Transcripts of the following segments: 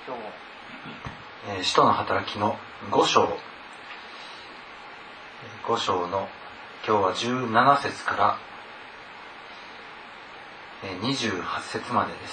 今日も、使徒の働きの5章の今日は17節から28節までです。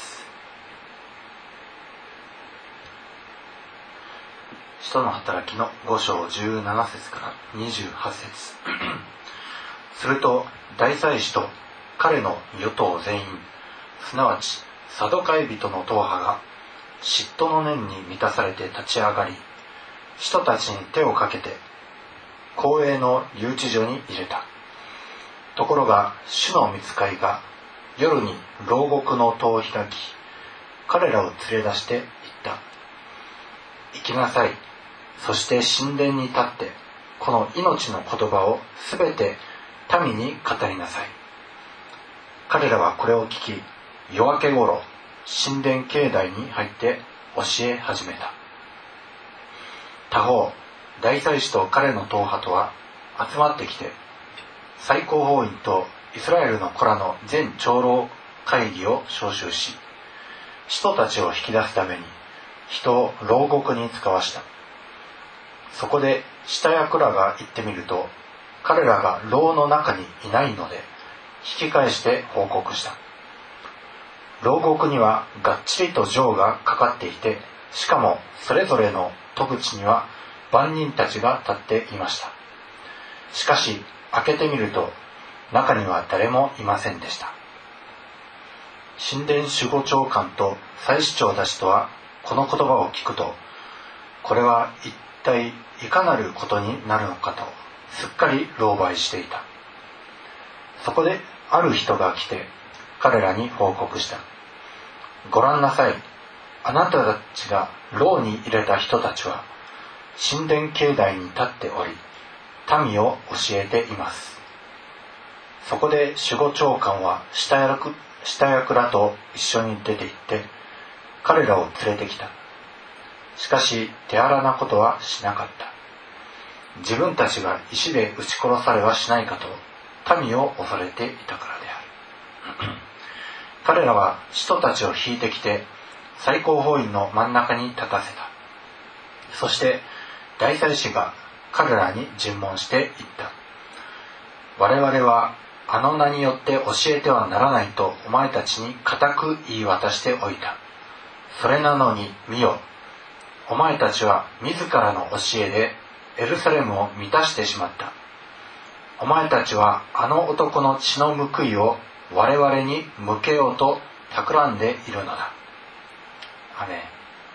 使徒の働きの5章17節から28節すると大祭司と彼の与党全員、すなわちサドカイ人の党派が嫉妬の念に満たされて立ち上がり、人たちに手をかけて公営の留置所に入れた。ところが主の御使いが夜に牢獄の戸を開き、彼らを連れ出して言った。行きなさい。そして神殿に立ってこの命の言葉をすべて民に語りなさい。彼らはこれを聞き、夜明けごろ神殿境内に入って教え始めた。他方、大祭司と彼の党派とは集まってきて、最高法院とイスラエルの子らの全長老会議を招集し、人たちを引き出すために人を牢獄に使わした。そこで下役らが行ってみると、彼らが牢の中にいないので引き返して報告した。牢獄にはがっちりと錠がかかっていて、しかもそれぞれの戸口には番人たちが立っていました。しかし開けてみると中には誰もいませんでした。神殿守護長官と祭司長たちとはこの言葉を聞くと、これは一体いかなることになるのかとすっかり狼狽していた。そこである人が来て彼らに報告した。ご覧なさい。あなたたちが牢に入れた人たちは神殿境内に立っており、民を教えています。そこで守護長官は下役らと一緒に出て行って彼らを連れてきた。しかし手荒なことはしなかった。自分たちが石で撃ち殺されはしないかと民を恐れていたからである。彼らは人たちを引いてきて最高法院の真ん中に立たせた。そして大祭司が彼らに尋問して言った。我々はあの名によって教えてはならないとお前たちに固く言い渡しておいた。それなのに見よ、お前たちは自らの教えでエルサレムを満たしてしまった。お前たちはあの男の血の報いを我々に向けようと企んでいるのだ。アメン。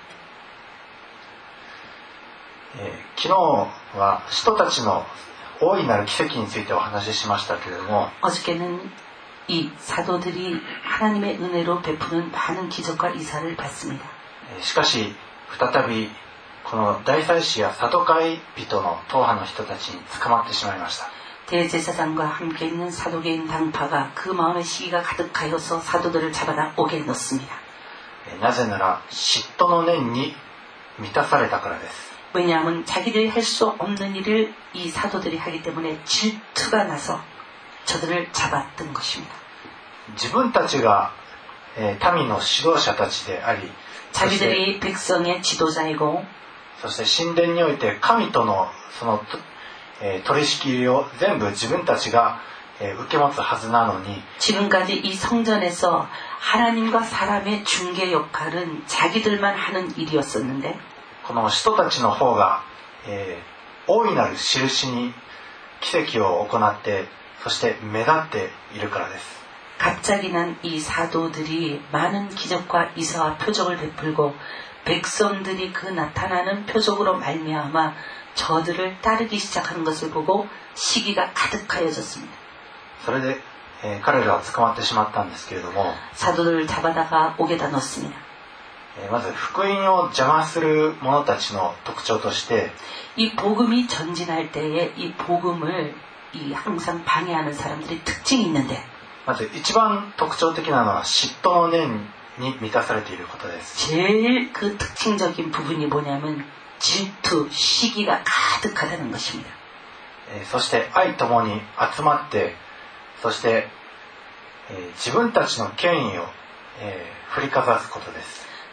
昨日は人たちの大いなる奇跡についてお話ししましたけれども、 어저께는 이 사도들이 하나님의 은혜로 베푸는 많은 기적과 이사를 봤습니다. しかし再びこの大祭司やサドカイ人の党派の人たちに捕まってしまいました。 대제사장과 함께 있는 사도계인 당파가 그 마음의 시기가 가득하여서 사도들을 잡아다 옥에 넣습니다. なぜなら嫉妬の念に満たされたからです。 왜냐하면 자기들이 할 수 없는 일을 이 사도들이 하기 때문에 질투가 나서 저들을 잡았던 것입니다. 自分たちが民の指導者たちであり、 자기들이 백성의 지도자이고 そして神殿において神とのその取り仕切りを全部自分たちが受け持つはずなのに、 지금까지 이 성전에서 하나님과 사람의 중개 역할은 자기들만 하는 일이었었는데, この人たちの方が、大いなる印に奇跡を行って、そして目立っているからです。 갑자기 난 이 사도들이 많은 기적과 이사와 표적을 베풀고 백성들이 그 나타나는 표적으로 말미암아 저들을 따르기 시작하는 것을 보고 시기가 가득하여졌습니다. それで、彼らは捕まってしまったんですけれども、 사도들을 잡아다가 옥에다 넣습니다. まず福音を邪魔する者たちの特徴として、 이 복음이 전진할 때에 이 복음을 항상 방해하는 사람들이 특징이 있는데, まず一番特徴的なのは嫉妬の念に満たされていることです。 제일 그 특징적인 부분이 뭐냐면 질투, 시기가 가득하다는 것입니다. そして愛ともに集まって、そして、自分たちの権威を振りかざすことです。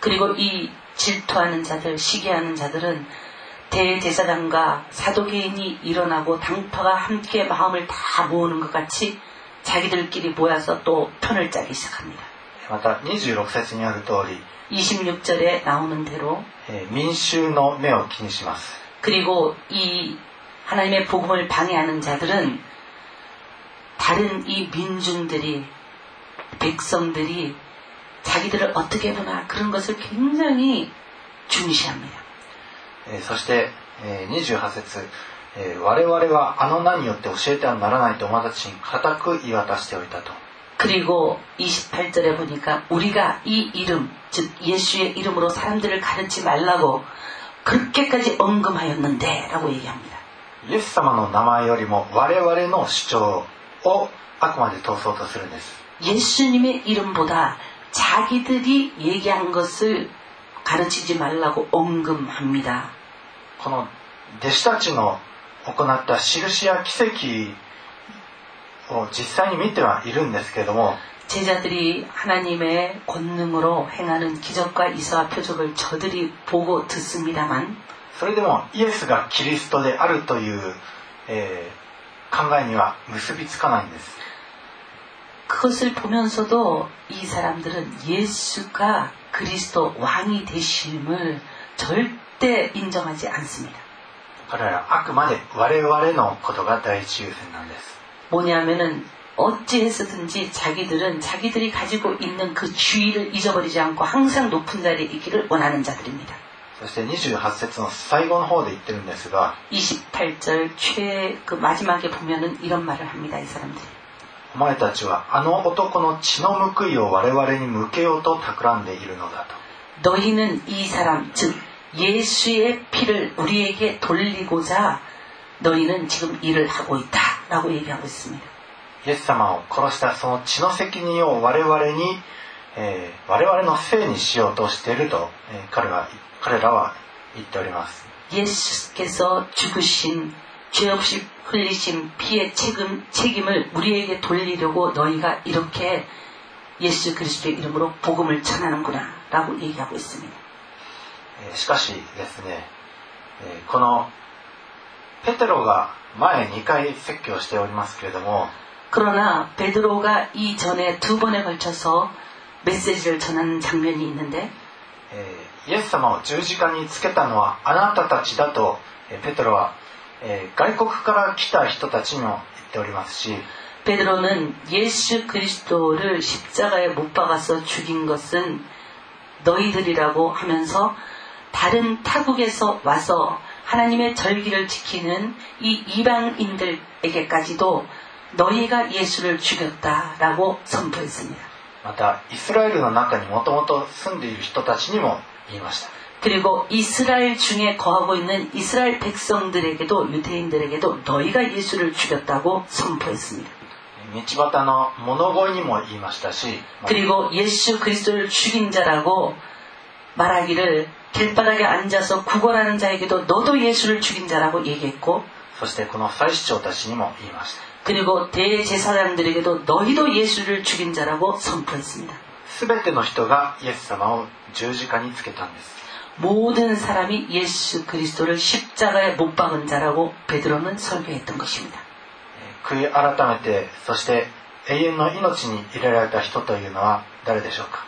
그리고 이 질투하는 자들, 시기하는 자들은 대제사장과 사도개인이 일어나고 당파가 함께 마음을 다 모으는 것 같이 자기들끼리 모여서 또 편을 짜기 시작합니다. また26節にある通り、 26절에 나오는 대로 民衆の目を気にします。 그리고 이 하나님의 복음을 방해하는 자들은 다른 이 민중들이, 백성들이 자기들을 어떻게 보나 그런 것을 굉장히 중시합니다. そして28節、我々はあの名によって教えてはならないとお前たちに固く言い渡しておいたと。 그리고 28절에 보니까 우리가 이 이름, 즉 예수의 이름으로 사람들을 가르치지 말라고 그렇게까지 언급하였는데 라고 얘기합니다. イエス様の名前よりも我々の主張をあくまで通そうとするんです。 예수님의 이름보다 자기들이 얘기한 것을 가르치지 말라고 언급합니다. この弟子たちの行った印や奇跡を実際に見てはいるんですけれども、 제자들이 하나님의 권능으로 행하는 기적과 이사와 표적을 저들이 보고 듣습니다만 それでもイエスがキリストであるという、考えには結びつかないんです。 그것을 보면서도 이 사람들은 예수가 그리스도 왕이 되심을 절대 인정하지 않습니다. 彼らはあくまで我々のことが第一優先なんです。 뭐냐면은 어찌해서든지 자기들은 자기들이 가지고 있는 그 주의를 잊어버리지 않고 항상 높은 자리에 있기를 원하는 자들입니다. そして28節の最後の方で言ってるんですが、 28절 그 마지막에 보면은 이런 말을 합니다. 이 사람들이. お前たちはあの男の血の報いを我々に向けようと企んでいるのだと。 너희는 이 사람, 즉 예수의 피를 우리에게 돌리고자 너희는 지금 일을 하고 있다 라고 얘기하고 있습니다. イエス様を殺したその血の責任を我々のせいにしようとしていると、彼らは言っております。 예수께서 죽으신 죄 없이 흘리신 피의 책임을 우리에게 돌리려고 너희가 이렇게 예수 그리스도의 이름으로 복음을 전하는구나 라고 얘기하고 있습니다. しかしですね、このペテロが前2回説教しておりますけれども、 그러나 베드로가 이전에 2번에 걸쳐서 메시지를 전하는 장면이 있는데 イエス様を十字架につけたのはあなたたちだとペテロは外国から来た人たちにも言っておりますし、 베드로는 예수 그리스도를 십자가에 못 박아서 죽인 것은 너희들이라고 하면서 다른 타국에서 와서 하나님의 절기를 지키는 이 이방인들에게까지도 너희가 예수를 죽였다라고 선포했습니다. またイスラエルの中にもともと住んでいる人たちにも言いました。 그리고 이스라엘 중에 거하고 있는 이스라엘 백성들에게도 유대인들에게도 너희가 예수를 죽였다고 선포했습니다. 道端の物乞いにも言いましたし、 그리고 예수 그리스도를 죽인 자라고 말하기를 길바닥에 앉아서 구걸하는 자에게도 너도 예수를 죽인 자라고 얘기했고, そしてこの祭司長たちにも言いました。 그리고 대제사장들에게도 너희도 예수를 죽인 자라고 선포했습니다. すべての人がイエス様を十字架につけたんです。 모든 사람이 예수 그리스도를 십자가에 못 박은 자라고 베드로는 설교했던 것입니다. 悔い改めて、そして永遠の命に入れられた人というのは誰でしょうか。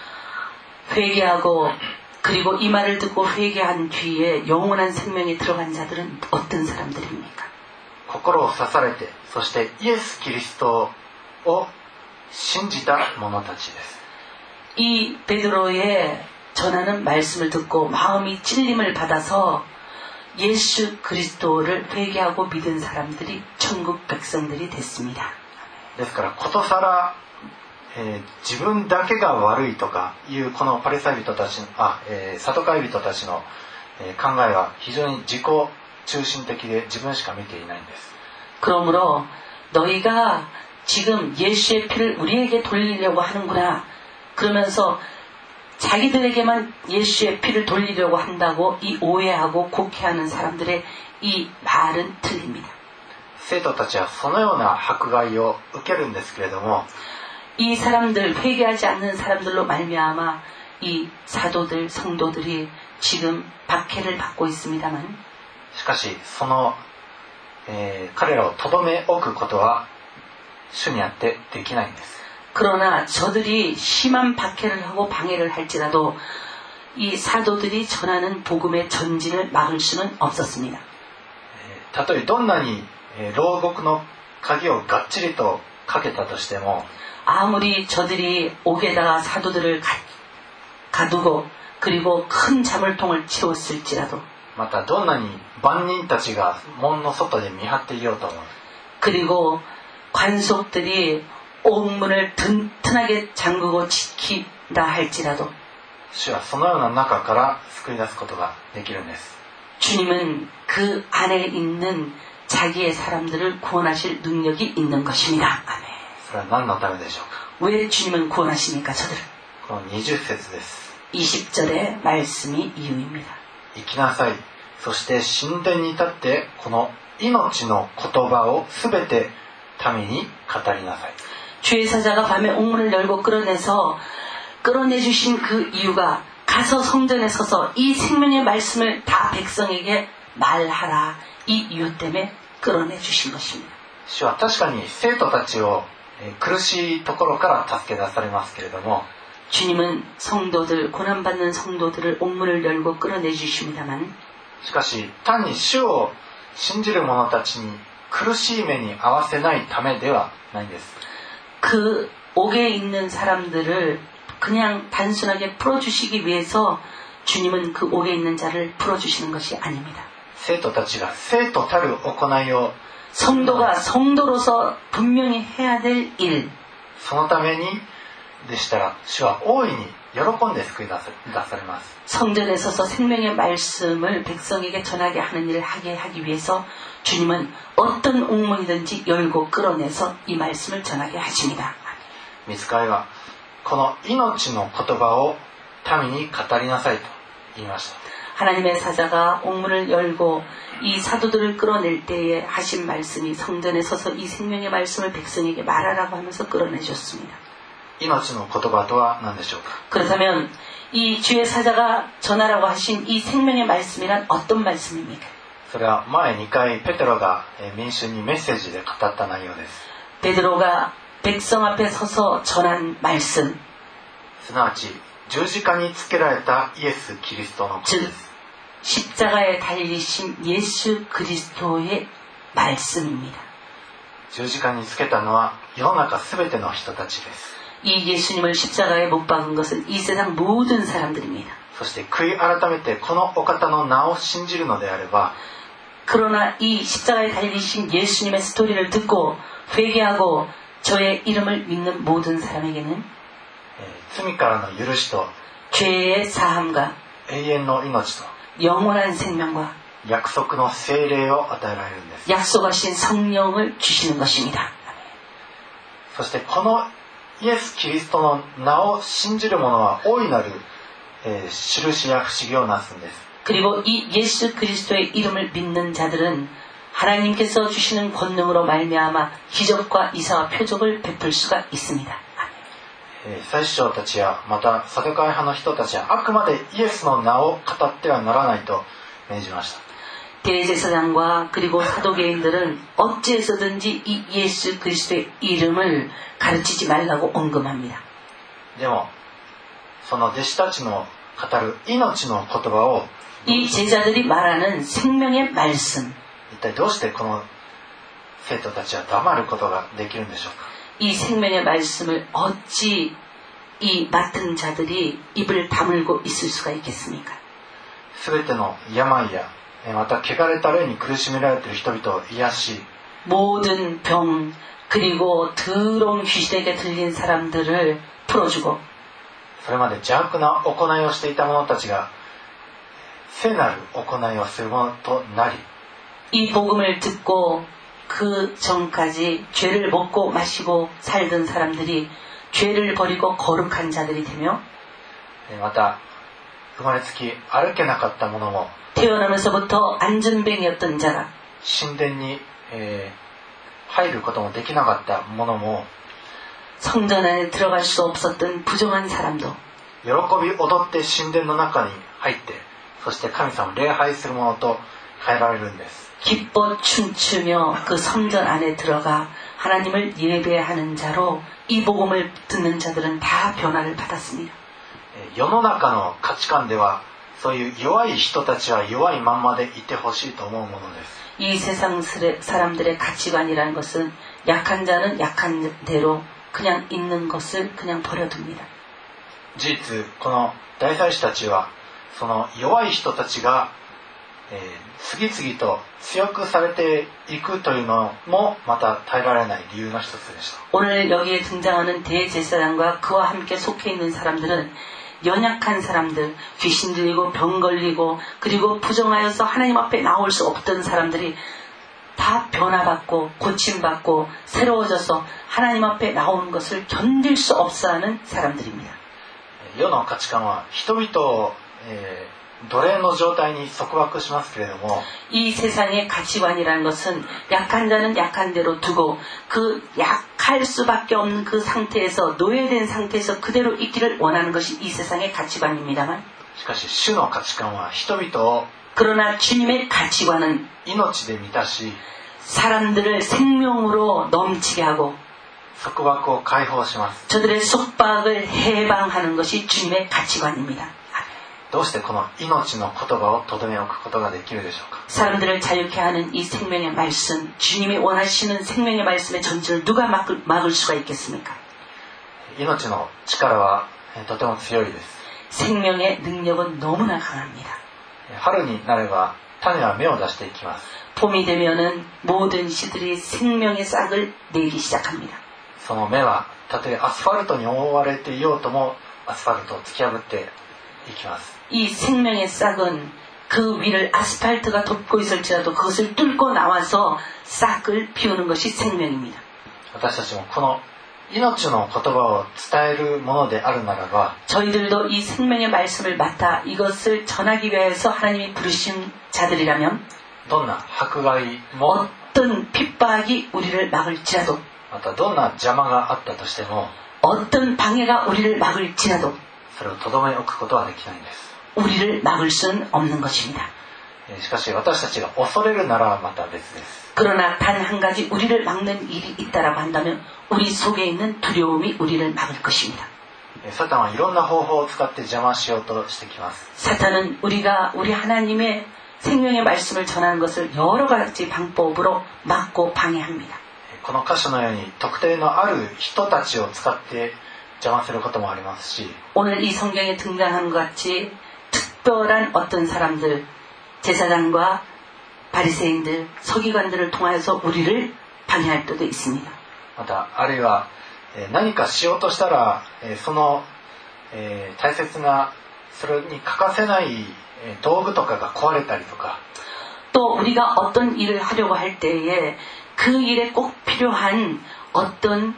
회개하고 그리고 이 말을 듣고 회개한 뒤에 영원한 생명에 들어간 자들은 어떤 사람들입니까? 心を刺されて、そしてイエス・キリストを信じた者たちです。 이 베드로의 전하는 말씀을 듣고 마음이 찔림을 받아서 예수 그리스도를 회개하고 믿은 사람들이 천국 백성들이 됐습니다. ですからことさら、自分だけが悪いとかいうこのパリサイ人たち、サドカイ人たちの、考えは非常に自己中心的で自分しか見ていないんです。 그러므로 너희가 지금 예수의 피를 우리에게 돌리려고 하는구나. 그러면서 자기들에게만 예수의 피를 돌리려고 한다고 이 오해하고 곡해하는 사람들의 이 말은 틀립니다. 生徒たちはそのような迫害を受けるんですけれども、 이 사람들, 회개하지 않는 사람들로 말미암아 이 사도들, 성도들이 지금 박해를 받고 있습니다만 しかしその、彼らをとどめ置くことは主にあってできないんです。 그러나 저들이 심한 박해를 하고 방해를 할지라도 이 사도들이 전하는 복음의 전진을 막을 수는 없었습니다. たとえどんなに、牢獄の鍵をがっちりとかけたとしても 아무리 저들이 옥에다가 사도들을 가두고 그리고 큰 자물통을 채웠을지라도 またどんなに万人たちが門の外で見張っていようとも 그리고 관속들이 옥문을 튼튼하게 잠그고 지킨다 할지라도 主はそのような中から救い出すことができるんです。 주님은 그 안에 있는 자기의 사람들을 구원하실 능력이 있는 것입니다. 아멘. それは何のためでしょうか。 왜 주님은 구원하십니까? 저들을. この20節です。 20절의 말씀이 이유입니다. 行きなさい。そして神殿に立ってこの命の言葉をすべて民に語りなさい。 주의 사자가 밤에 옥문을 열고 끌어내주신 그 이유가 가서 성전에 서서 이 생명의 말씀을 다 백성에게 말하라. 이 이유 때문에 끌어내주신 것입니다. 主は確かに生徒たちを苦しいところから助け出されますけれども 주님은 성도들, 고난받는 성도들을 옥문을 열고 끌어내주십니다만 しかし単に主を信じる者たちに苦しい目に遭わせないためではないんです。 그 옥에 있는 사람들을 그냥 단순하게 풀어주시기 위해서 주님은 그 옥에 있는 자를 풀어주시는 것이 아닙니다. 生徒たちが生徒たる行いを 성도가 성도로서 분명히 해야 될 일 そのためにでしたら主は大いに喜んで救い出されます。 성전에 서서 생명의 말씀을 백성에게 전하게 하는 일을 하게 하기 위해서 주님은 어떤 옥문이든지 열고 끌어내서 이 말씀을 전하게 하십니다. 御使いはこの命の言葉を民に語りなさいと言いました。 하나님의 사자가 옥문을 열고 이 사도들을 끌어낼 때에 하신 말씀이 성전에 서서 이 생명의 말씀을 백성에게 말하라고 하면서 끌어내줬습니다. 命の言葉とは何でしょうか。 그렇다면 이 주의 사자가 전하라고 하신 이 생명의 말씀이란 어떤 말씀입니까? それは前2回ペテロが民衆にメッセージで語った内容です。 베드로가 백성 앞에 서서 전한 말씀 すなわち十字架につけられたイエス・キリストのことです。 십자가에 달리신 예수 그리스도의 말씀입니다. 十字架につけたのは世の中すべての人たちです。 이 예수님을 십자가에 못 박은 것은 이 세상 모든 사람들입니다. そして悔い改めてこのお方の名を信じるのであれば 그러나 이 십자가에 달리신 예수님의 스토리를 듣고 회개하고 저의 이름을 믿는 모든 사람에게는 罪からの許しと 죄의 사함과 永遠の命と 영원한 생명과 約束の聖霊を与えられるんです。 약속하신 성령을 주시는 것입니다. そしてこのイエス・キリストの名を信じる者は大いなる、印や不思議をなすんです。 그리고 이 예수 그리스도의 이름을 믿는 자들은 하나님께서 주시는 권능으로 말미암아 기적과 이사와 표적을 베풀 수가 있습니다. 祭司長たちやまたサドカイ派の人たちはあくまでイエスの名を語ってはならないと命じました。 대제사장과 그리고 사도계인들은 어찌해서든지 이 예수 그리스도의 이름을 가르치지 말라고 언급합니다. でもその弟子たちの語る命の言葉を 이 제자들이 말하는 생명의 말씀 一体どうしてこの生徒たちは黙ることができるんでしょうか。 이 생명의 말씀을 어찌 이 맡은 자들이 입을 다물고 있을 수가 있겠습니까? すべての病やまた汚れた霊に苦しめられている人々を癒し 모든 병 그리고 더러운 귀신에게 들린 사람들을 풀어주고 それまで邪悪な行いをしていた者たちが聖なる行いをするものとなり 이 복음을 듣고 그 전까지 죄를 먹고 마시고 살던 사람들이 죄를 버리고 거룩한 자들이 되며 また生まれつき歩けなかった者も 태어나면서부터 안전뱅이였던 자가 神殿に、入ることもできなかった者も 성전 안에 들어갈 수 없었던 부정한 사람도 喜び踊って神殿の中に入って、そして神様を礼拝するものと変えられるんです。 기뻐 춤추며 그 성전 안에 들어가 하나님을 예배하는 자로 이 복음을 듣는 자들은 다 변화를 받았습니다. 世の中の価値観ではそういう弱い人たちは弱いまんまでいてほしいと思うものです。 이 세상 사람들의 가치관이라는 것은 약한 자는 약한 대로 그냥 있는 것을 그냥 버려둡니다. 事実この大祭司たちはその弱い人たちが、次々と強くされていくというのもまた耐えられない理由の一つでした。 오늘 여기에 등장하는 대제사장과 그와 함께 속해 있는 사람들은 연약한 사람들, 귀신 들리고 병 걸리고 그리고 부정하여서 하나님 앞에 나올 수 없던 사람들이 다 변화받고 고침받고 새로워져서 하나님 앞에 나오는 것을 견딜 수 없어하는 사람들입니다. 世の価値観は人々を、奴隷の状態に束縛しますけれども 이 세상의 가치관이라는 것은 약한 자는 약한 대로 두고 그 약할 수밖에 없는 그 상태에서 노예된 상태에서 그대로 있기를 원하는 것이 이 세상의 가치관입니다만 しかし主の価値観は人々を 그러나 주님의 가치관은 命で満たし 사람들을 생명으로 넘치게 하고 束縛を解放します。 저들의 속박을 해방하는 것이 주님의 가치관입니다. どうしてこの命の言葉をとどめ置くことができるでしょうか。 사람들을 자유케 하는 이 생명의 말씀, 주님이 원하시는 생명의 말씀의 전진을 누가 막을 수가 있겠습니까? 命の力はとても強いです。 생명의 능력은 너무나 강합니다. 春になれば種は芽を出していきます。 봄이 되면은 모든 씨들이 생명의 싹을 내기 시작합니다. その芽はたとえアスファルトに覆われていようともアスファルトを突き破っていきます。 이 생명의 싹은 그 위를 아스팔트가 덮고 있을지라도 그것을 뚫고 나와서 싹을 피우는 것이 생명입니다. 私たちもこの命の言葉を伝えるものであるならば 저희들도 이 생명의 말씀을 맡아 이것을 전하기 위해서 하나님이 부르신 자들이라면 どんな迫害も 어떤 핍박이 우리를 막을지라도 またどんな邪魔があったとしても 어떤 방해가 우리를 막을지라도 それをとどめ置くことはできないんです。 우리를 막을 수는 없는 것입니다. しかし私たちが恐れるならまた別です。 그러나 단 한 가지 우리를 막는 일이 있다라고 한다면 우리 속에 있는 두려움이 우리를 막을 것입니다. サタンはいろんな方法を使って邪魔しようとしてきます。 사탄은 우리 하나님의 생명의 말씀을 전하는 것을 여러 가지 방법으로 막고 방해합니다. この箇所のように特定のある人たちを使って邪魔することもありますし 오늘 이 성경에 등장하는 것 같이 특별한 어떤 사람들, 제사장과 바리새인들, 서기관들을 통하여서 우리를 방해할 때도 있습니다. またあるいは何かしようとしたらその大切なそれに欠かせない道具とかが壊れたりとか 또 우리가 어떤 일을 하려고 할 때에 그 일에 꼭 필요한 어떤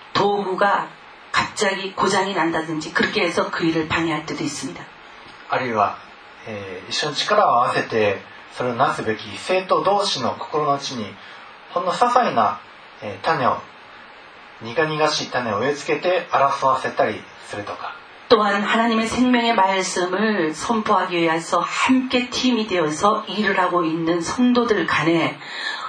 도구가 갑자기 고장이 난다든지 그렇게 해서 그 일을 방해할 때도 있습니다. あるいは、一緒に力を合わせてそれをなすべき生徒同士の心の内にほんの些細な、種を苦々しい種を植え付けて争わせたりするとか 또한 하나님의 생명의 말씀을 선포하기 위해서 함께 팀이 되어서 일을 하고 있는 성도들 간에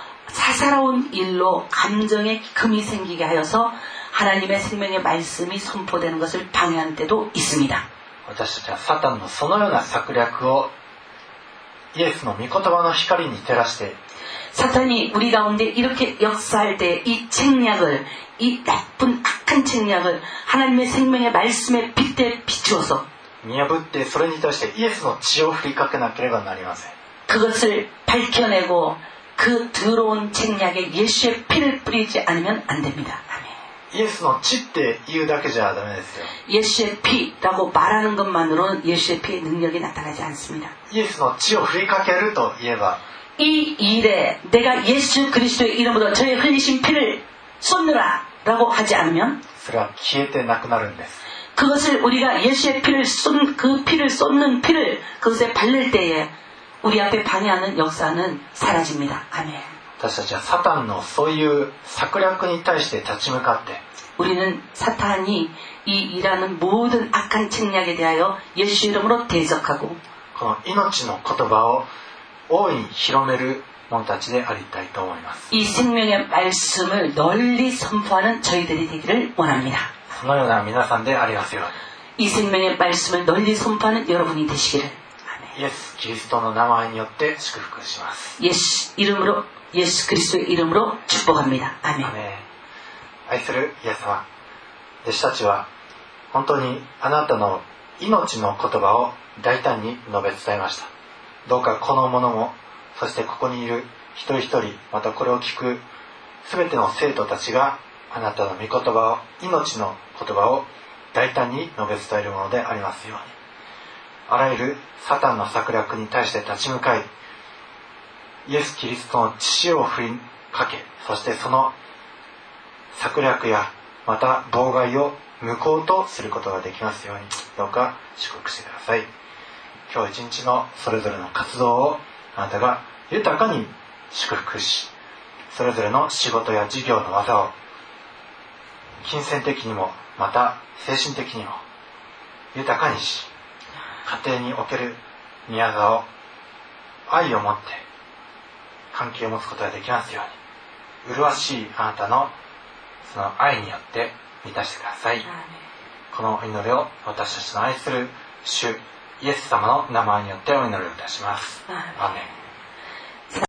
사사로운 일로 감정의 금이 생기게 하여서 하나님의 생명의 말씀이 선포되는 것을 방해하는 때도 있습니다. 私たちはサタンのそのような策略をイエスの御言葉の光に照らして 사탄이 우리 가운데 이렇게 역사할 때 이 책략을 이 나쁜 악한 책략을 하나님의 생명의 말씀에 빗대 비추어서 見破ってそれに対してイエスの血を振りかけなければなりません 그것을 밝혀내고 그 더러운 책략에 예수의 피를 뿌리지 않으면 안 됩니다. 아멘. イエスの血って言うだけじゃダメですよ 예수의 피라고 말하는 것만으로는 예수의 피의 능력이 나타나지 않습니다. イエスの血を振りかけると言えば 이 일에 내가 예수 그리스도의 이름으로 저의 흘리신 피를 쏟느라 라고 하지 않으면 それは消えてなくなるんです 그것을 우리가 예수의 피를 그 피를 쏟는 피를 그것에 바를 때에 우리 앞에 방해하는 역사는 사라집니다. 아멘. 私たちはサタンのそういう策略に対して立ち向かって 우리는 사탄이 이 일하는 모든 악한 책략에 대하여 예수 이름으로 대적하고 この命の言葉を大いに広める者たちでありたいと思います。 이 생명의 말씀을 널리 선포하는 저희들이 되기를 원합니다. そのような皆さんでありますよう 이 생명의 말씀을 널리 선포하는 여러분이 되시기를. に。イエス・キリストの名前によって祝福します。 예수 이름으로 예수 그리스도의 이름으로 축복합니다. 아멘. アメン。愛するイエス様、弟子たちは本当にあなたの命の言葉を大胆に述べ伝えました。どうかこの者も、そしてここにいる一人一人、またこれを聞くすべての生徒たちがあなたの御言葉を、命の言葉を大胆に述べ伝えるものでありますように。あらゆるサタンの策略に対して立ち向かい、イエス・キリストの血を振りかけ、そしてその策略やまた妨害を無効とすることができますように、どうか祝福してください。今日一日のそれぞれの活動をあなたが豊かに祝福し、それぞれの仕事や事業の技を金銭的にもまた精神的にも豊かにし、家庭における宮沢を愛を持って関係を持つことができますように、麗しいあなたのその愛によって満たしてください。この祈りを私たちの愛する主イエス様の名前によってお祈りをいたします。アーメン。